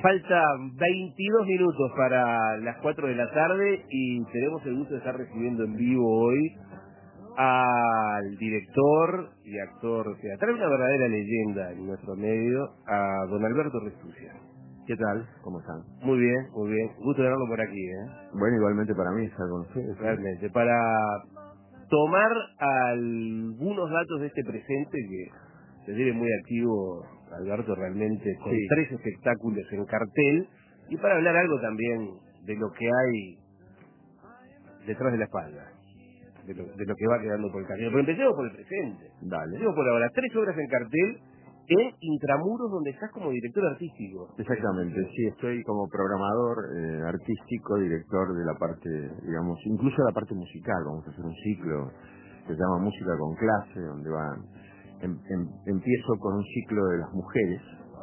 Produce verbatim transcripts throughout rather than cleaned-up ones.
Faltan veintidós minutos para las cuatro de la tarde y tenemos el gusto de estar recibiendo en vivo hoy al director y actor teatral, una verdadera leyenda en nuestro medio, a don Alberto Restuccia. ¿Qué tal? ¿Cómo están? Muy bien, muy bien. Gusto de verlo por aquí, ¿eh? Bueno, igualmente para mí estar con ustedes. Realmente, para tomar algunos datos de este presente que se tiene muy activo Alberto realmente con sí. tres espectáculos en cartel y para hablar algo también de lo que hay detrás de la espalda, de lo, de lo que va quedando por el camino. Pero empecemos por el presente. Dale. Empecemos por ahora. Tres obras en cartel en Intramuros, donde estás como director artístico. Exactamente, sí, estoy como programador eh, artístico, director de la parte, digamos, incluso de la parte musical. Vamos a hacer un ciclo que se llama Música con Clase, donde van em, em, empiezo con un ciclo de las mujeres.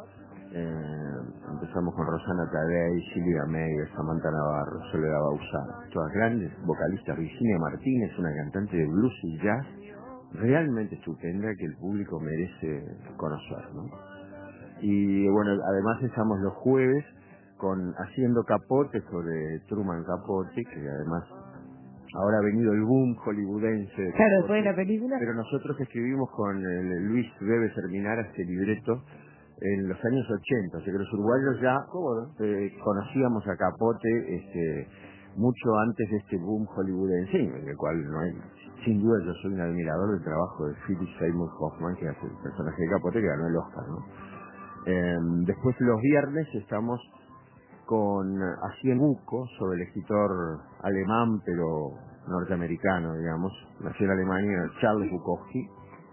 Eh, empezamos con Rosana Tadei, Silvia Meyer, Samantha Navarro, Soledad Bauzá, todas grandes vocalistas. Virginia Martínez, una cantante de blues y jazz realmente estupenda que el público merece conocer, ¿no? Y bueno, además estamos los jueves con Haciendo Capote sobre Truman Capote, que además ahora ha venido el boom hollywoodense de Claro, después de la película. Pero nosotros escribimos con el Luis Bebe Serminara este libreto en los años ochenta, o sea que los uruguayos ya eh, conocíamos a Capote este, mucho antes de este boom hollywoodense, en el cual no hay, sin duda yo soy un admirador del trabajo de Philip Seymour Hoffman, que hace el personaje de Capote, que ganó el Oscar, ¿no? Eh, después los viernes estamos con Haciendo Buco, sobre el escritor alemán pero norteamericano, digamos, nació en Alemania, Charles Bukowski.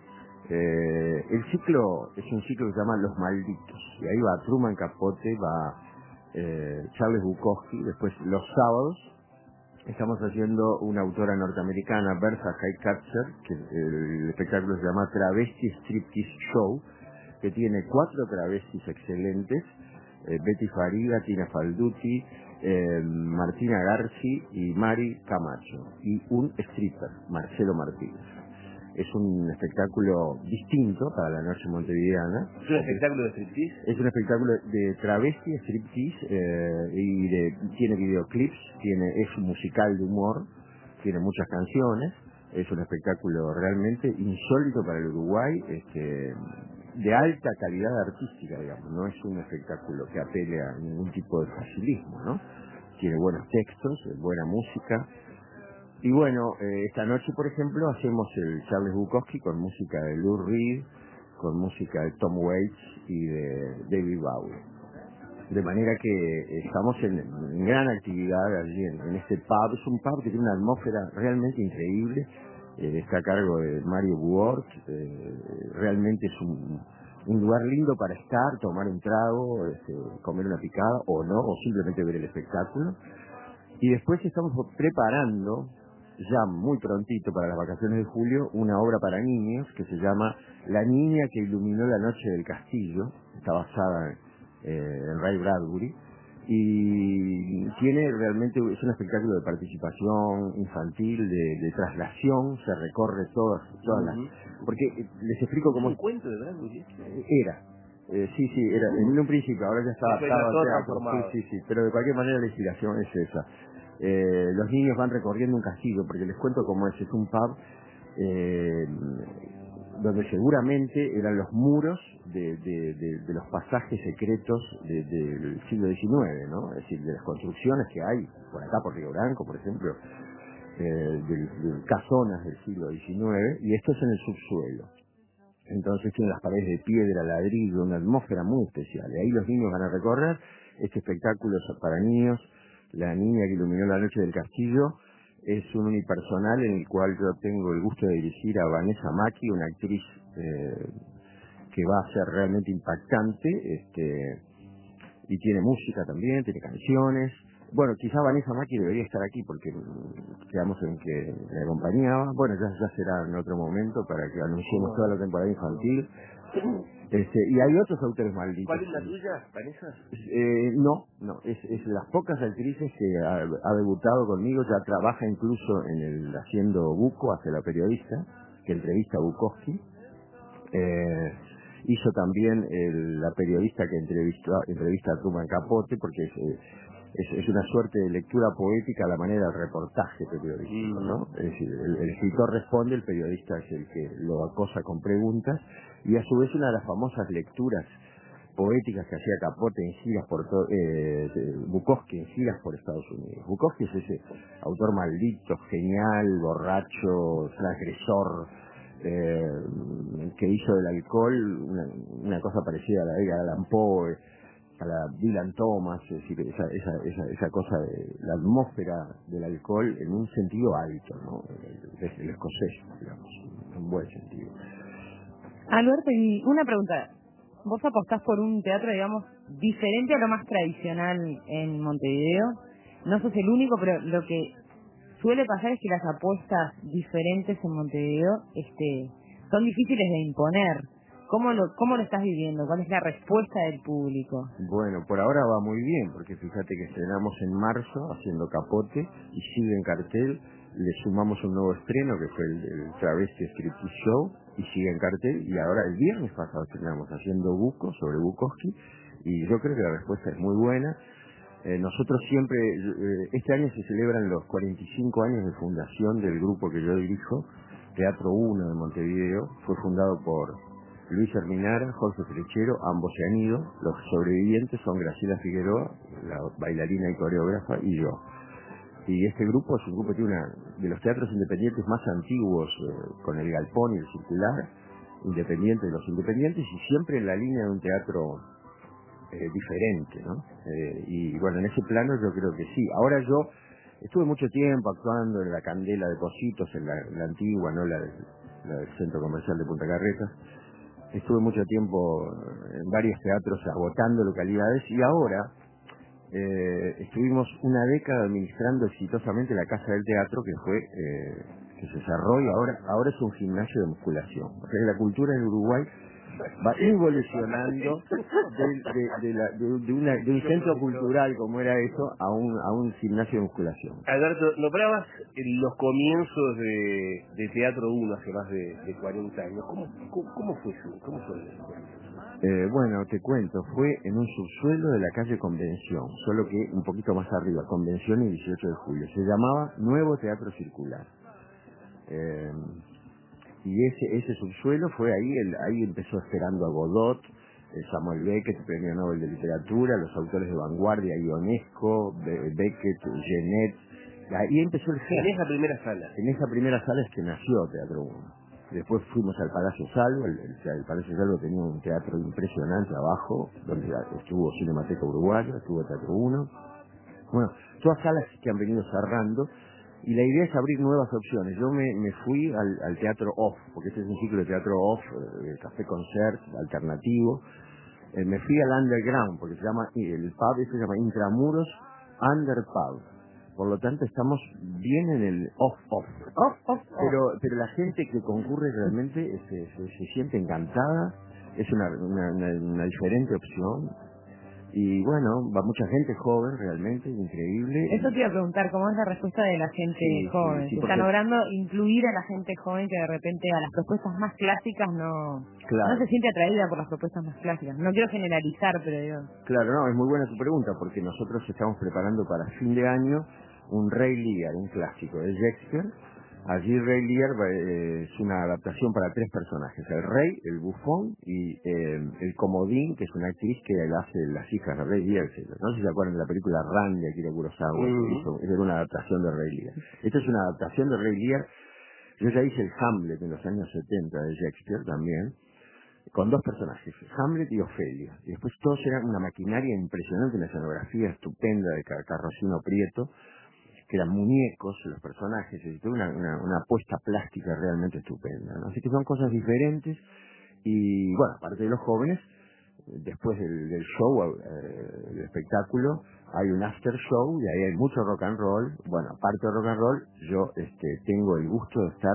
Eh, el ciclo es un ciclo que se llama Los Malditos, y ahí va Truman Capote, va eh, Charles Bukowski. Después los sábados estamos haciendo una autora norteamericana, Bertha Highcatcher, que el espectáculo se llama Travesti Striptease Show, que tiene cuatro travestis excelentes, eh, Betty Farida, Tina Falduti, eh, Martina Garci y Mari Camacho, y un stripper, Marcelo Martínez. Es un espectáculo distinto para la noche montevideana. ¿Es un espectáculo de striptease? Es un espectáculo de travesti, striptease, eh, y de, tiene videoclips, tiene, es un musical de humor, tiene muchas canciones, es un espectáculo realmente insólito para el Uruguay, este, de alta calidad artística, digamos, no es un espectáculo que apele a ningún tipo de facilismo, ¿no? Tiene buenos textos, buena música. Y bueno, eh, esta noche, por ejemplo, hacemos el Charles Bukowski con música de Lou Reed, con música de Tom Waits y de David Bowie. De manera que estamos en, en gran actividad allí en, en este pub. Es un pub que tiene una atmósfera realmente increíble. Eh, está a cargo de Mario Buort. Eh, realmente es un, un lugar lindo para estar, tomar un trago, este, comer una picada o no, o simplemente ver el espectáculo. Y después estamos preparando, ya muy prontito para las vacaciones de julio, una obra para niños que se llama La niña que iluminó la noche del castillo. Está basada eh, en Ray Bradbury y tiene realmente, es un espectáculo de participación infantil, de, de traslación, se recorre todas, todas uh-huh. las... Porque eh, les explico cómo... ¿Es un cuento de Bradbury? Era. Eh, sí, sí, era en un principio, ahora ya está adaptado al teatro. Sí, sí, sí, pero de cualquier manera la inspiración es esa. Eh, los niños van recorriendo un castillo, porque les cuento cómo es, es un pub eh, donde seguramente eran los muros de, de, de, de los pasajes secretos de, de, del siglo diecinueve, ¿no? Es decir, de las construcciones que hay por acá, por Río Branco, por ejemplo, eh, de, de casonas del siglo diecinueve, y esto es en el subsuelo. Entonces tiene las paredes de piedra, ladrillo, una atmósfera muy especial. Y ahí los niños van a recorrer este espectáculo para niños. La niña que iluminó la noche del castillo es un unipersonal en el cual yo tengo el gusto de dirigir a Vanessa Macchi, una actriz eh, que va a ser realmente impactante, este, y tiene música también, tiene canciones. Bueno, quizá Vanessa Macchi debería estar aquí porque quedamos en que me acompañaba. Bueno, ya, ya será en otro momento para que anunciemos toda la temporada infantil. Este, y hay otros autores malditos. ¿Cuál es la tuya, Vanessa? Eh, no, no, es, es las pocas actrices que ha, ha debutado conmigo, ya trabaja incluso en el Haciendo Buco, hace la periodista, que entrevista a Bukowski. Eh, hizo también el, la periodista que entrevistó, entrevista a Truman Capote, porque es, es, es una suerte de lectura poética a la manera del reportaje periodístico, ¿no? Es decir, el, el escritor responde, el periodista es el que lo acosa con preguntas, y a su vez una de las famosas lecturas poéticas que hacía Capote en giras por todo, eh, Bukowski en giras por Estados Unidos. Bukowski es ese autor maldito, genial, borracho, transgresor, eh, que hizo del alcohol una, una cosa parecida a la de Edgar Allan Poe, a la Dylan Thomas, es decir, esa, esa, esa, esa cosa de la atmósfera del alcohol en un sentido alto, ¿no? Desde el escocés, digamos, en un buen sentido. Alberto, y una pregunta. ¿Vos apostás por un teatro, digamos, diferente a lo más tradicional en Montevideo? No sos el único, pero lo que suele pasar es que las apuestas diferentes en Montevideo este, son difíciles de imponer. ¿Cómo lo, cómo lo estás viviendo? ¿Cuál es la respuesta del público? Bueno, por ahora va muy bien, porque fíjate que estrenamos en marzo haciendo Capote y sigue en cartel. Le sumamos un nuevo estreno que fue el, el Travesti Striptease Show y sigue en cartel, y ahora el viernes pasado estrenamos haciendo Buco sobre Bukowski, y yo creo que la respuesta es muy buena. Eh, nosotros siempre, eh, este año se celebran los cuarenta y cinco años de fundación del grupo que yo dirijo, Teatro uno de Montevideo. Fue fundado por Luis Herminara, Jorge Frechero, ambos se han ido. Los sobrevivientes son Graciela Figueroa, la bailarina y coreógrafa, y yo. Y este grupo es un grupo que tiene una de los teatros independientes más antiguos, eh, con el Galpón y el Circular, independiente de los independientes, y siempre en la línea de un teatro eh, diferente, ¿no? Eh, y bueno, en ese plano yo creo que sí. Ahora yo estuve mucho tiempo actuando en la Candela de Positos, en la, la antigua, no la, del- la del Centro Comercial de Punta Carretas. Estuve mucho tiempo en varios teatros agotando localidades, y ahora eh, estuvimos una década administrando exitosamente la Casa del Teatro, que fue eh, que se cerró, y ahora ahora es un gimnasio de musculación. O sea que la cultura en Uruguay va evolucionando de, de, de, la- de- de una- de un centro cultural como era eso a un a un gimnasio de musculación. Alberto, nombrabas en los comienzos de, de Teatro uno hace más de, de cuarenta años. ¿Cómo, cómo, cómo fue eso? ¿Cómo fue eso? Eh, bueno, te cuento, fue en un subsuelo de la calle Convención, solo que un poquito más arriba, Convención y dieciocho de julio. Se llamaba Nuevo Teatro Circular. Eh, y ese ese subsuelo fue ahí, el, ahí empezó esperando a Godot, eh, Samuel Beckett, Premio Nobel de Literatura, los autores de vanguardia, Ionesco, Be- Beckett, Genet. Ahí empezó el En esa primera sala. En esa primera sala es que nació Teatro uno. Después fuimos al Palacio Salvo, el, el- el Palacio Salvo tenía un teatro impresionante abajo, donde estuvo Cinemateca Uruguaya, estuvo Teatro uno. Bueno, todas salas que han venido cerrando, y la idea es abrir nuevas opciones. Yo me, me fui al, al teatro off, porque este es un ciclo de teatro off, eh, café concert, alternativo. Eh, me fui al underground, porque se llama, el pub este se llama Intramuros Under Pub. Por lo tanto, estamos bien en el off-off. Off, off, off. Pero, pero la gente que concurre realmente se, se, se siente encantada, es una, una, una, una diferente opción. Y bueno, va mucha gente joven realmente, increíble. Eso te iba a preguntar, ¿cómo es la respuesta de la gente Sí, joven? sí, sí, ¿Se porque- están logrando incluir a la gente joven que de repente a las propuestas más clásicas no, Claro. no se siente atraída por las propuestas más clásicas? No quiero generalizar, pero digo... Claro, no, es muy buena tu pregunta, porque nosotros estamos preparando para fin de año un Rey Lear, un clásico de Shakespeare. Allí Rey Lear eh, es una adaptación para tres personajes: el rey, el bufón y eh, el comodín, que es una actriz que hace las hijas de Rey Lear. No sé si se acuerdan de la película Ran de Akira Kurosawa, que Mm. hizo, era una adaptación de Rey Lear. Esta es una adaptación de Rey Lear. Yo ya hice el Hamlet en los años setenta de Shakespeare también, con dos personajes, Hamlet y Ofelia. Y después todos eran una maquinaria impresionante, una escenografía estupenda de Car- Carrocino Prieto, que eran muñecos los personajes, y toda una, una, una apuesta plástica realmente estupenda, ¿no? Así que son cosas diferentes. Y bueno, aparte de los jóvenes, después del, del show, eh, del espectáculo, hay un after show, y ahí hay mucho rock and roll. Bueno, aparte de rock and roll, yo este, tengo el gusto de estar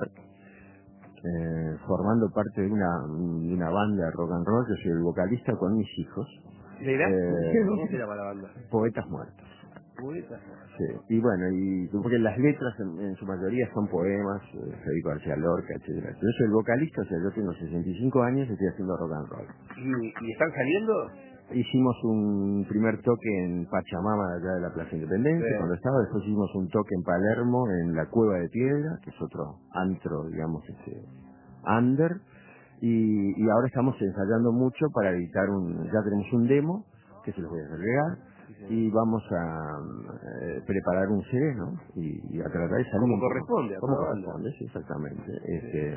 eh, formando parte de una, de una banda de rock and roll. Yo soy el vocalista con mis hijos, ¿Leirá? Eh, ¿Cómo se llama la banda? Poetas Muertos. Poeta. Sí, y bueno, y porque las letras en, en su mayoría son poemas, eh, Federico García Lorca, etcétera. Yo soy el vocalista, o sea, yo tengo sesenta y cinco años y estoy haciendo rock and roll. ¿Y, y están saliendo? Hicimos un primer toque en Pachamama, allá de la Plaza Independencia, Sí. cuando estaba. Después hicimos un toque en Palermo, en la Cueva de Piedra, que es otro antro, digamos, este, under. Y, y ahora estamos ensayando mucho para editar un... Ya tenemos un demo, que se los voy a hacer llegar, y vamos a eh, preparar un C D, ¿no? Y, y a tratar de salir Como un poco- corresponde a como toda banda. corresponde, sí, exactamente. Este,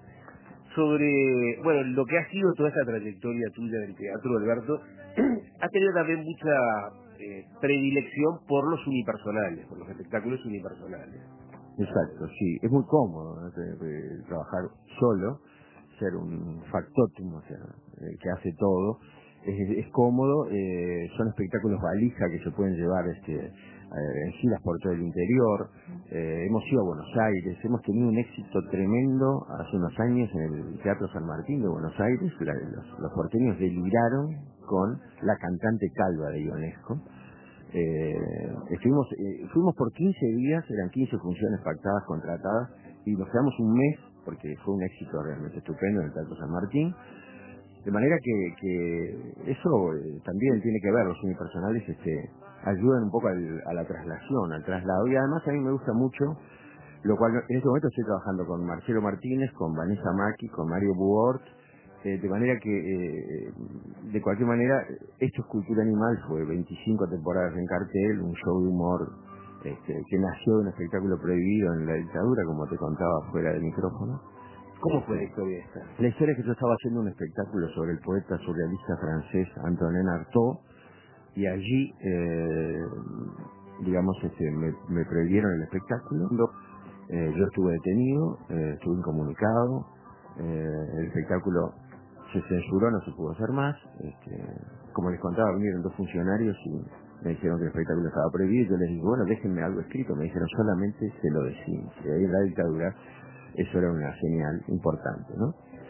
Sobre, bueno, lo que ha sido toda esta trayectoria tuya del teatro, Alberto, has tenido también mucha eh, predilección por los unipersonales, por los espectáculos unipersonales. Exacto, sí. Es muy cómodo, ¿no? De- de trabajar solo, ser un factotum, o sea, eh, que hace todo. Es, es cómodo, eh, son espectáculos valija que se pueden llevar este, eh, en giras por todo el interior. Eh, hemos ido a Buenos Aires, hemos tenido un éxito tremendo hace unos años en el Teatro San Martín de Buenos Aires. La- los, los porteños deliraron con la cantante calva de Ionesco. Eh, estuvimos, eh, fuimos por quince días, eran quince funciones pactadas, contratadas, y nos quedamos un mes, porque fue un éxito realmente estupendo en el Teatro San Martín. De manera que, que eso eh, también tiene que ver, los unipersonales este, ayudan un poco al- a la traslación, al traslado. Y además a mí me gusta mucho, lo cual en este momento estoy trabajando con Marcelo Martínez, con Vanessa Macchi, con Mario Buort, eh, de manera que, eh, de cualquier manera, esto es Cultura Animal, fue veinticinco temporadas en cartel, un show de humor este, que nació de un espectáculo prohibido en la dictadura, como te contaba fuera del micrófono. ¿Cómo fue la historia esta? La historia es que yo estaba haciendo un espectáculo sobre el poeta surrealista francés Antonin Artaud, y allí, eh, digamos, este, me, me prohibieron el espectáculo. Eh, yo estuve detenido, eh, estuve incomunicado, eh, el espectáculo se censuró, no se pudo hacer más. Este, como les contaba, vinieron dos funcionarios y me dijeron que el espectáculo estaba prohibido. Yo les dije, bueno, déjenme algo escrito. Me dijeron, solamente se lo decimos. Y ahí en la dictadura eso era una señal importante, ¿no?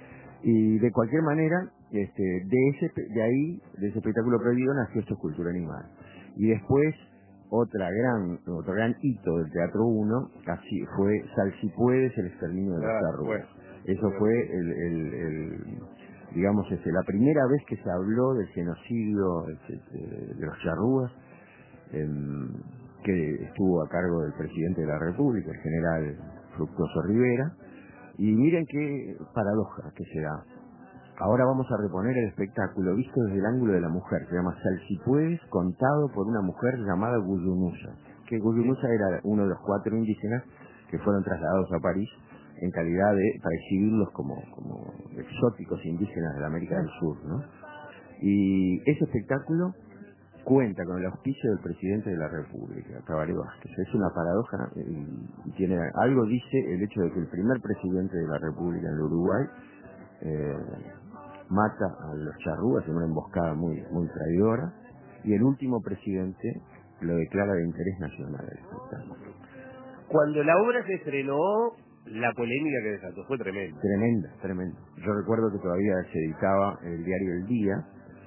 Y de cualquier manera, este, de ese, de ahí, de ese espectáculo prohibido nació esta Cultura Animal. Y después, otra gran, otro gran hito del Teatro uno, así fue Sal si puedes, el exterminio de los Claro, charrúas. bueno. Eso fue el, el, el, digamos, este, la primera vez que se habló del genocidio este, de los charrúas, em, que estuvo a cargo del presidente de la República, el general Fructuoso Rivera. Y miren qué paradoja que se da. Ahora vamos a reponer el espectáculo visto desde el ángulo de la mujer. Se llama Sal si puedes, contado por una mujer llamada Guyunusa. Que Guyunusa era uno de los cuatro indígenas que fueron trasladados a París en calidad de, para exhibirlos como, como exóticos indígenas de la América del Sur, ¿no? Y ese espectáculo cuenta con el auspicio del presidente de la República, Tabaré Vázquez. Es una paradoja, y tiene algo dice el hecho de que el primer presidente de la República en el Uruguay eh, mata a los charrúas en una emboscada muy muy traidora, y el último presidente lo declara de interés nacional el espectáculo. Cuando la obra se estrenó, la polémica que desató fue tremenda. Tremenda, tremenda. Yo recuerdo que todavía se editaba el diario El Día,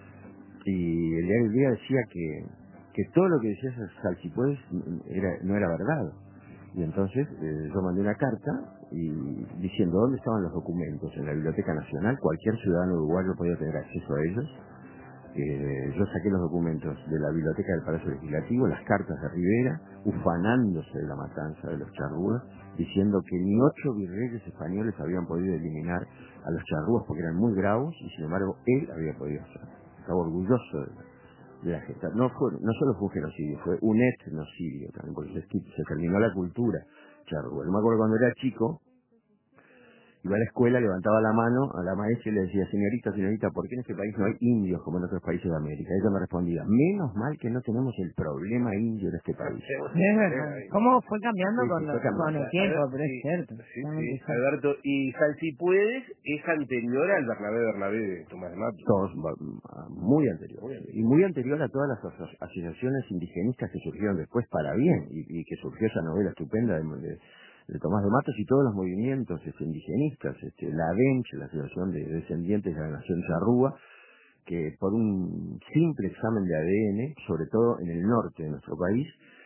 y el diario El Día decía que, que todo lo que decía Salchipuedes era, no era verdad. Y entonces eh, yo mandé una carta y diciendo dónde estaban los documentos en la Biblioteca Nacional. Cualquier ciudadano uruguayo podía tener acceso a ellos. Eh, yo saqué los documentos de la Biblioteca del Palacio Legislativo, las cartas de Rivera, ufanándose de la matanza de los charrúas, diciendo que ni ocho virreyes españoles habían podido eliminar a los charrúas porque eran muy bravos, y sin embargo él había podido hacerlo. Estaba orgulloso de la, de la gesta. No, fue, no solo fue un genocidio, fue un etnocidio también, porque se, se terminó la cultura charrúa. Yo me acuerdo cuando era chico, iba a la escuela, levantaba la mano a la maestra y le decía, señorita, señorita, ¿por qué en este país no hay indios como en otros países de América? Ella me respondía, menos mal que no tenemos el problema indio en este país. Es verdad. ¿Cómo fue cambiando Sí, con, sí, lo- fue cambiando. con el tiempo? Pero es Sí, cierto. sí, realmente sí, es cierto. Alberto. Y Sal si puedes es anterior al Bernabé Bernabé de Tomás de Mato. Todos, va- muy anterior. Y muy anterior a todas las aso- asociaciones indigenistas que surgieron después para bien, y, y que surgió esa novela estupenda de, de, de Tomás de Matos y todos los movimientos este, indigenistas, este, la ADENCH, la Asociación de Descendientes de la Nación Charrúa, que por un simple examen de A D N, sobre todo en el norte de nuestro país,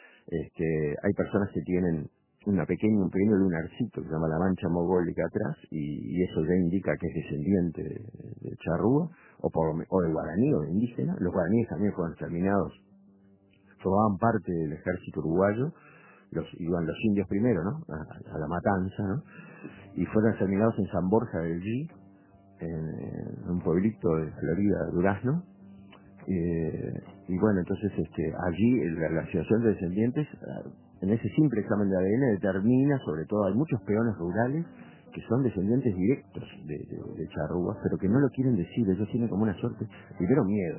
este, hay personas que tienen una pequeña, un pequeño lunarcito que se llama la mancha mogólica atrás, y, y eso ya indica que es descendiente de, de charrúa, o, por, o de guaraní o de indígena. Los guaraníes también fueron exterminados, formaban parte del ejército uruguayo, los iban los indios primero, ¿no? A, a la matanza, ¿no? Y fueron exterminados en San Borja del G, en, en un pueblito de Florida, Durazno. Eh, y bueno, entonces este, allí la, la asociación de descendientes, en ese simple examen de A D N, determina, sobre todo, hay muchos peones rurales que son descendientes directos de, de, de charrúas, pero que no lo quieren decir. Ellos tienen como una suerte, primero miedo,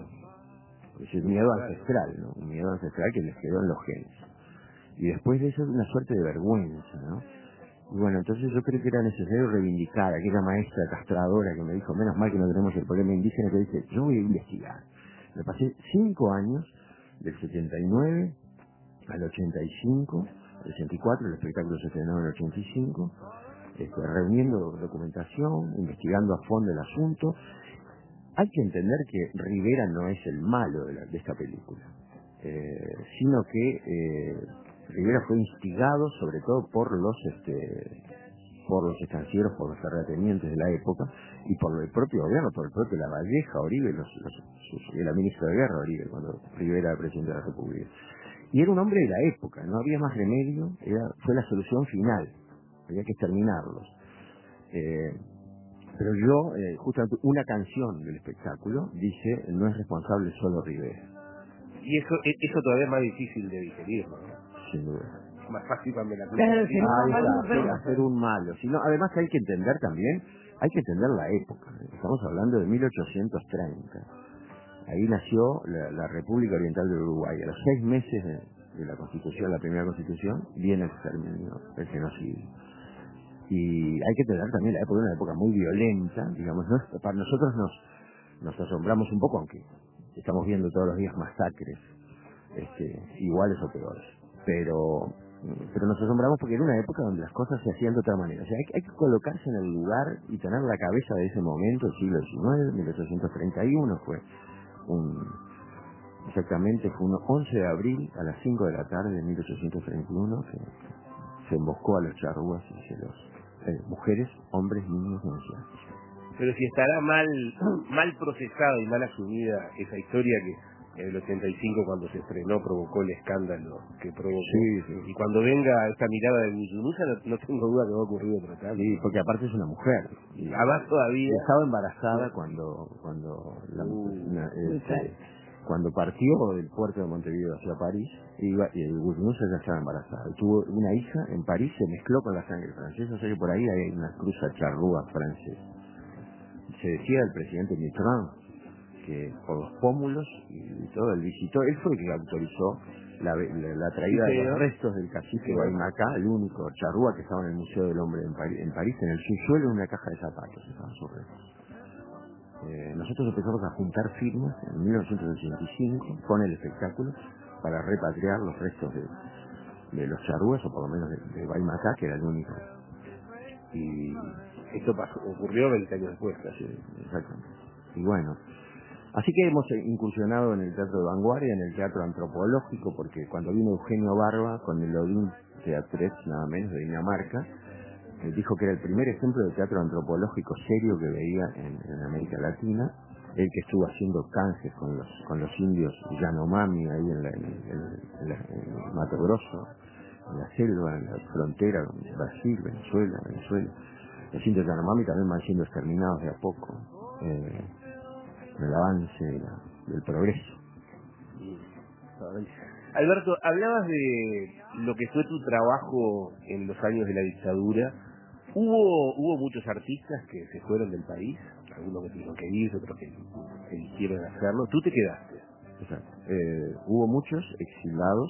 es el miedo ancestral, ¿no? Un miedo ancestral que les quedó en los genes, y después de eso una suerte de vergüenza, ¿no? Y bueno, entonces yo creo que era necesario reivindicar a aquella maestra castradora que me dijo, menos mal que no tenemos el problema indígena, que dice, yo voy a investigar. Me pasé cinco años, del setenta y nueve al ochenta y cinco, el ochenta y cuatro, el espectáculo se estrenó en el ochenta y cinco, este, reuniendo documentación, investigando a fondo el asunto. Hay que entender que Rivera no es el malo de, la, de esta película, eh, sino que eh, Rivera fue instigado sobre todo por los este, por los estancieros, por los terratenientes de la época, y por el propio gobierno, por el propio Lavalleja, Oribe, los, los, sus, era ministro de guerra Oribe cuando Rivera era presidente de la República. Y era un hombre de la época, no había más remedio, era, fue la solución final, había que exterminarlos. Eh, pero yo, eh, justamente una canción del espectáculo dice, no es responsable solo Rivera. Y eso eso todavía es más difícil de digerir, ¿no? Sin duda. Más fácil cuando la Claro, si no, Ah, más está, fácil, hacer, hacer un malo. Sino, además hay que entender también, hay que entender la época. Estamos hablando de mil ochocientos treinta. Ahí nació la, la República Oriental del Uruguay. A los seis meses de, de la Constitución, la primera Constitución, viene el exterminio, el genocidio. Y hay que entender también la época, una época muy violenta, digamos. ¿No? Para nosotros nos, nos asombramos un poco, aunque estamos viendo todos los días masacres, este, iguales o peores. Pero pero nos asombramos porque era una época donde las cosas se hacían de otra manera. O sea, hay, hay que colocarse en el lugar y tener la cabeza de ese momento, el siglo diecinueve, mil ochocientos treinta y uno fue un, exactamente fue un once de abril a las cinco de la tarde de mil ochocientos treinta y uno que se emboscó a los charrúas y se los, eh, mujeres, hombres, niños y ancianos. Pero si estará mal mal procesada y mal asumida esa historia que en el ochenta y cinco, cuando se estrenó, provocó el escándalo que provocó. Sí, sí. Y cuando venga esta mirada de Muyunusa, no, no tengo duda que va a ocurrir otro tanto. Sí, porque aparte es una mujer. Y además todavía... Estaba embarazada cuando cuando la, Uh, una, este, cuando partió del puerto de Montevideo hacia París, iba, y el Muyunusa ya estaba embarazada. Y tuvo una hija en París, se mezcló con la sangre francesa, o sea que por ahí hay una cruza charrúa francesa. Se decía el presidente Mitterrand que por los pómulos y todo, él visitó, él fue el que autorizó la, la, la traída sí, de los ¿no? restos del cacique Sí, Guaymacá, el único charrúa que estaba en el Museo del Hombre en París, en, París, en el subsuelo, en una caja de zapatos estaban sus restos. Eh, nosotros empezamos a juntar firmas en mil novecientos ochenta y cinco con el espectáculo para repatriar los restos de, de los charrúas, o por lo menos de, de Guaymacá, que era el único. Y Esto pasó, ocurrió veinte años después, casi. exactamente. Y bueno, así que hemos incursionado en el teatro de vanguardia, en el teatro antropológico, porque cuando vino Eugenio Barba con el Odin Teatret, nada menos, de Dinamarca, él dijo que era el primer ejemplo de teatro antropológico serio que veía en, en América Latina. Él que estuvo haciendo canjes con los con los indios Yanomami ahí en, la, en, en, en, la, en Mato Grosso, en la selva, en la frontera con Brasil, Venezuela, Venezuela. Los indios Yanomami también van siendo exterminados de a poco. Eh, el avance de la, del progreso. Alberto, hablabas de lo que fue tu trabajo en los años de la dictadura. Hubo hubo muchos artistas que se fueron del país, algunos que tuvieron que ir, otros que eligieron hacerlo. Tú te quedaste. Exacto. Eh, hubo muchos exilados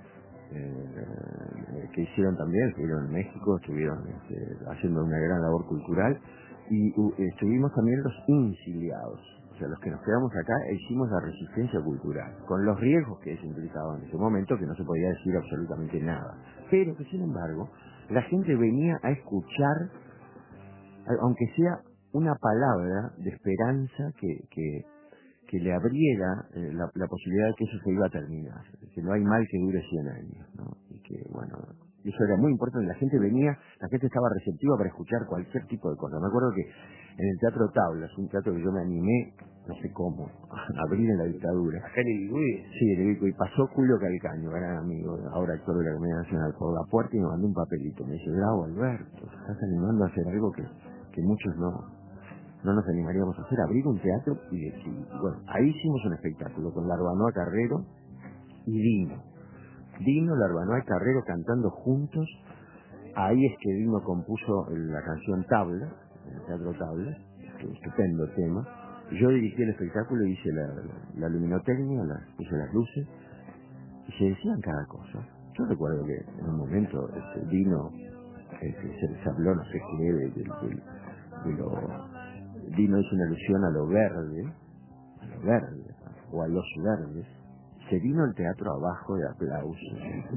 eh, que hicieron también, estuvieron en México, estuvieron este, haciendo una gran labor cultural, y uh, estuvimos también los insiliados. O sea, los que nos quedamos acá e hicimos la resistencia cultural, con los riesgos que eso implicaba en ese momento, que no se podía decir absolutamente nada. Pero que, sin embargo, la gente venía a escuchar, aunque sea una palabra de esperanza que, que, que le abriera eh, la, la posibilidad de que eso se iba a terminar, que no hay mal que dure cien años, ¿no? Y que, bueno, eso era muy importante. La gente venía, la gente estaba receptiva para escuchar cualquier tipo de cosa. Me acuerdo que en el Teatro Tablas, un teatro que yo me animé, no sé cómo, a abrir en la dictadura. Acá en Ibicuí. Sí, en Ibicuí. Y pasó Julio Calcaño, gran amigo, ahora actor de la Comedia Nacional, por la puerta y me mandó un papelito. Me dice, bravo, Alberto, te estás animando a hacer algo que, que muchos no, no nos animaríamos a hacer, abrir un teatro. Y, y bueno, ahí hicimos un espectáculo con Larbanoa Carrero y Dino. Dino, Larbanoa y Carrero cantando juntos. Ahí es que Dino compuso la canción Tabla, en el Teatro Tabla, que estupendo tema. Yo dirigí el espectáculo, hice la, la, la luminotecnia, la, puse las luces, y se decían cada cosa. Yo recuerdo que en un momento este, Dino, eh, se les habló, no sé qué, de, de, de, de lo... Dino hizo una alusión a lo verde, a lo verde, o a los verdes. Se vino el teatro abajo de aplausos.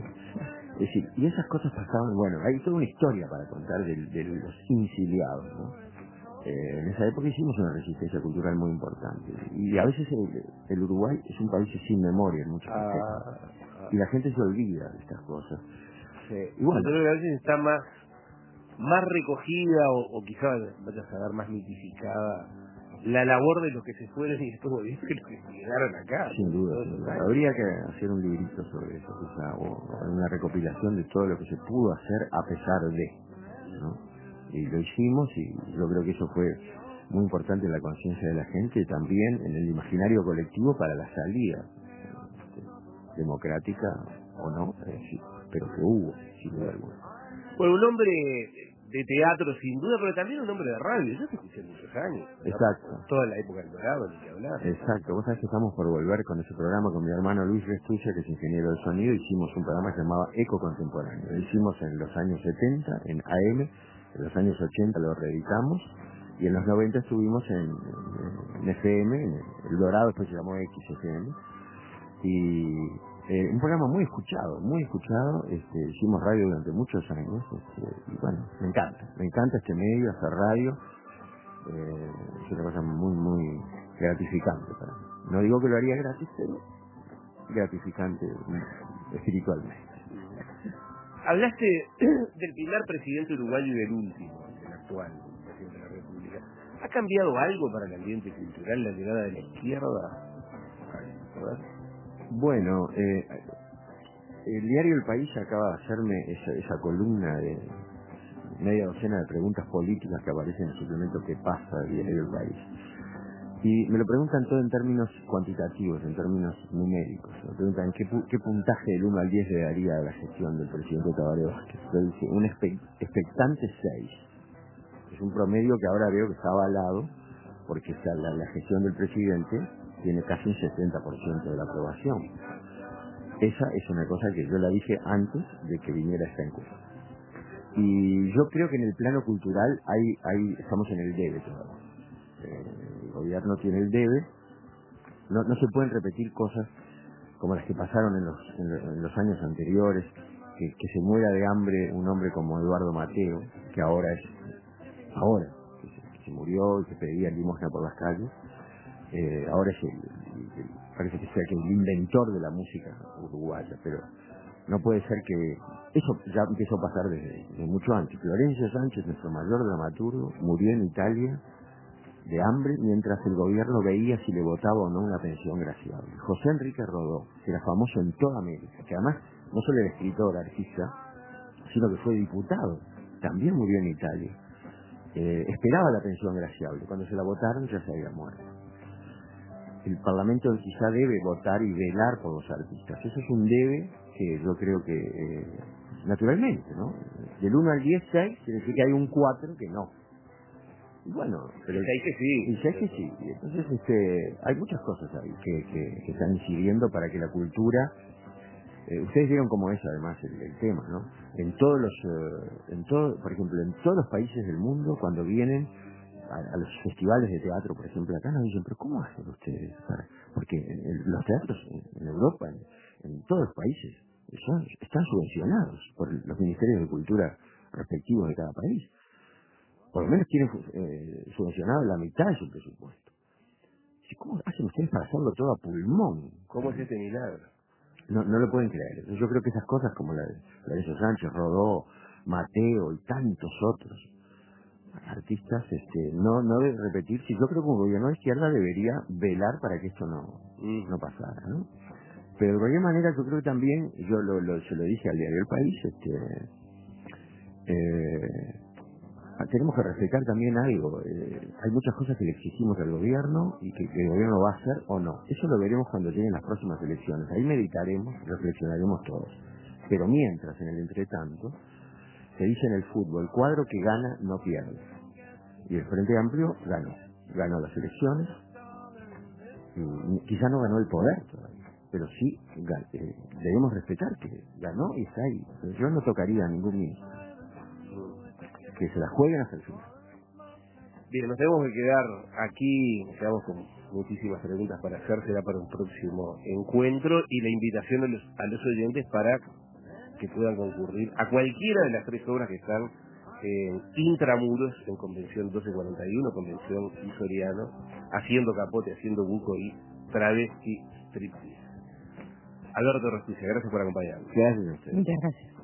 Es decir, y esas cosas pasaban, bueno, hay toda una historia para contar de, de los inciliados, ¿no? Eh, en esa época hicimos una resistencia cultural muy importante. Y a veces el, el Uruguay es un país sin memoria en muchos aspectos. Ah, Y la gente se olvida de estas cosas. sí. Y bueno, Yo creo que a veces está más, más recogida o, o quizás, vaya a saber, más mitificada la labor de los que se fueron y después volvieron que los que se quedaron acá. sin duda, todos sin esos duda. años. Habría que hacer un librito sobre eso, quizá, o, o una recopilación de todo lo que se pudo hacer a pesar de, ¿no? Y lo hicimos, y yo creo que eso fue muy importante en la conciencia de la gente y también en el imaginario colectivo para la salida este, democrática o no, es decir, pero que hubo, sin duda alguna. Bueno, un hombre de teatro sin duda, pero también un hombre de radio. Yo te escuché muchos años. Exacto. ¿No? Toda la época del Dorado, ni que hablar. Exacto, vos sabés que estamos por volver con ese programa con mi hermano Luis Restucia, que es ingeniero de sonido. Hicimos un programa que se llamaba Eco Contemporáneo. Lo hicimos en los años setenta en A M, en los años ochenta lo reeditamos, y en los noventa estuvimos en, en F M, en el Dorado, después se llamó X F M, y eh, un programa muy escuchado, muy escuchado. Este, hicimos radio durante muchos años, este, y bueno, me encanta, me encanta este medio, hacer radio. Eh, es una cosa muy, muy gratificante para mí. No digo que lo haría gratis, pero gratificante mm, espiritualmente. Hablaste del primer presidente uruguayo y del último, el actual presidente de la República. ¿Ha cambiado algo para el ambiente cultural la llegada de la izquierda? ¿Verdad? Bueno, eh, el diario El País acaba de hacerme esa, esa columna de media docena de preguntas políticas que aparecen en el suplemento que pasa del diario El País. Y me lo preguntan todo en términos cuantitativos, en términos numéricos. Me preguntan qué, pu- qué puntaje del uno al diez le daría a la gestión del presidente Tabaré Vázquez. Yo dije, un espe- expectante seis. Es un promedio que ahora veo que está avalado, porque está la, la gestión del presidente tiene casi un setenta por ciento de la aprobación. Esa es una cosa que yo la dije antes de que viniera esta encuesta. Y yo creo que en el plano cultural hay, hay, estamos en el debe todavía. Eh, el gobierno tiene el debe. No, no se pueden repetir cosas como las que pasaron en los, en, lo- en los años anteriores, que, que se muera de hambre un hombre como Eduardo Mateo, que ahora es, ahora, que se, que se murió y que pedía limosna por las calles. Eh, ahora es el, el- el- parece que sea que el inventor de la música uruguaya, pero no puede ser que eso ya empezó a pasar desde, desde mucho antes. Florencio Sánchez, nuestro mayor dramaturgo, murió en Italia de hambre mientras el gobierno veía si le votaba o no una pensión graciable. José Enrique Rodó, que era famoso en toda América, que además no solo era escritor, artista, sino que fue diputado, también murió en Italia. Eh, esperaba la pensión graciable, cuando se la votaron ya se había muerto. El Parlamento quizá debe votar y velar por los artistas. Eso es un debe que yo creo que, eh, naturalmente, ¿no? Del uno al diez, seis, quiere decir que hay un cuatro que no. Y bueno, pero... Y seis que sí. Y seis que sí. Y entonces, este, hay muchas cosas ahí que, que, que están incidiendo para que la cultura... Eh, ustedes vieron cómo es además el, el tema, ¿no? En todos los, eh, en todo, por ejemplo, en todos los países del mundo, cuando vienen a, a los festivales de teatro, por ejemplo, acá nos dicen, pero ¿cómo hacen ustedes? Para? Porque en, en los teatros en, en Europa, en, en todos los países, son, están subvencionados por los ministerios de cultura respectivos de cada país. Por lo menos tienen eh, subvencionado la mitad de su presupuesto. ¿Cómo hacen ustedes para hacerlo todo a pulmón? ¿Cómo es este milagro? No, no lo pueden creer. Yo creo que esas cosas como la de Lorenzo Sánchez, Rodó, Mateo y tantos otros artistas, este, no, no debe repetirse. Yo creo que un gobierno de izquierda debería velar para que esto no, Mm. no pasara, ¿no? Pero de cualquier manera yo creo que también, yo lo, lo, se lo dije al diario El País, este, eh, tenemos que respetar también algo. Eh, hay muchas cosas que le exigimos al gobierno y que, que el gobierno va a hacer o no. Eso lo veremos cuando lleguen las próximas elecciones. Ahí meditaremos, reflexionaremos todos. Pero mientras, en el entretanto, se dice en el fútbol, el cuadro que gana no pierde. Y el Frente Amplio ganó. Ganó las elecciones. Y quizá no ganó el poder todavía, pero sí gan- eh, debemos respetar que ganó y está ahí. Pero yo no tocaría a ningún ministro. Que se la jueguen hasta el final. Bien, nos tenemos que quedar aquí, quedamos con muchísimas preguntas para hacer, será para un próximo encuentro, y la invitación a los, a los oyentes para que puedan concurrir a cualquiera de las tres obras que están en Intramuros, en Convención doce cuarenta y uno, Convención y Soriano, Haciendo Capote, Haciendo Buco y Travesti Striptease. Alberto Rosticia, gracias por acompañarnos. Gracias a ustedes. Muchas gracias.